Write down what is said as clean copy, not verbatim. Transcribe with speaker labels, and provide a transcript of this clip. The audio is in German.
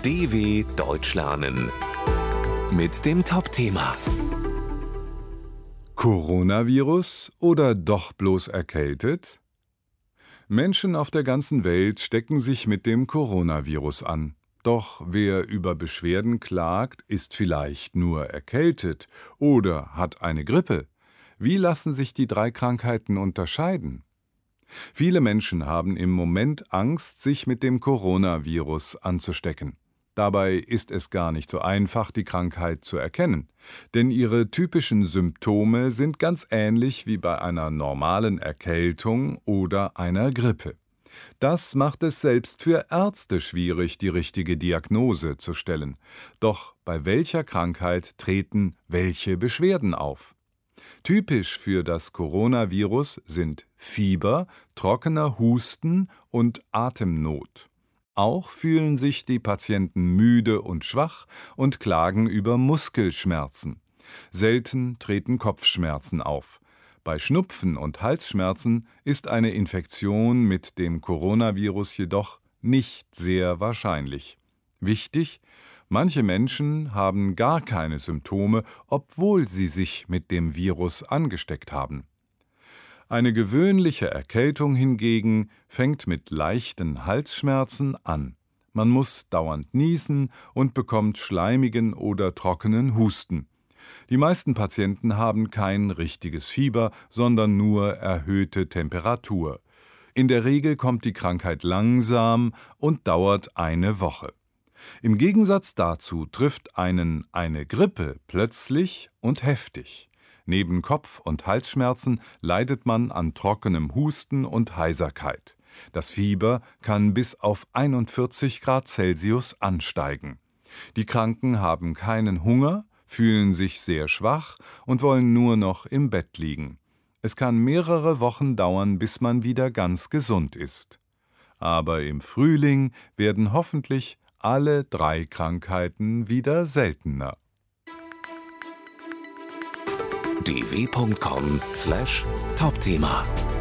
Speaker 1: DW Deutsch lernen mit dem Top-Thema
Speaker 2: Coronavirus oder doch bloß erkältet? Menschen auf der ganzen Welt stecken sich mit dem Coronavirus an. Doch wer über Beschwerden klagt, ist vielleicht nur erkältet oder hat eine Grippe. Wie lassen sich die drei Krankheiten unterscheiden? Viele Menschen haben im Moment Angst, sich mit dem Coronavirus anzustecken. Dabei ist es gar nicht so einfach, die Krankheit zu erkennen, denn ihre typischen Symptome sind ganz ähnlich wie bei einer normalen Erkältung oder einer Grippe. Das macht es selbst für Ärzte schwierig, die richtige Diagnose zu stellen. Doch bei welcher Krankheit treten welche Beschwerden auf? Typisch für das Coronavirus sind Fieber, trockener Husten und Atemnot. Auch fühlen sich die Patienten müde und schwach und klagen über Muskelschmerzen. Selten treten Kopfschmerzen auf. Bei Schnupfen und Halsschmerzen ist eine Infektion mit dem Coronavirus jedoch nicht sehr wahrscheinlich. Wichtig: Manche Menschen haben gar keine Symptome, obwohl sie sich mit dem Virus angesteckt haben. Eine gewöhnliche Erkältung hingegen fängt mit leichten Halsschmerzen an. Man muss dauernd niesen und bekommt schleimigen oder trockenen Husten. Die meisten Patienten haben kein richtiges Fieber, sondern nur erhöhte Temperatur. In der Regel kommt die Krankheit langsam und dauert eine Woche. Im Gegensatz dazu trifft einen eine Grippe plötzlich und heftig. Neben Kopf- und Halsschmerzen leidet man an trockenem Husten und Heiserkeit. Das Fieber kann bis auf 41 Grad Celsius ansteigen. Die Kranken haben keinen Hunger, fühlen sich sehr schwach und wollen nur noch im Bett liegen. Es kann mehrere Wochen dauern, bis man wieder ganz gesund ist. Aber im Frühling werden hoffentlich alle drei Krankheiten wieder seltener.
Speaker 1: dw.com/Topthema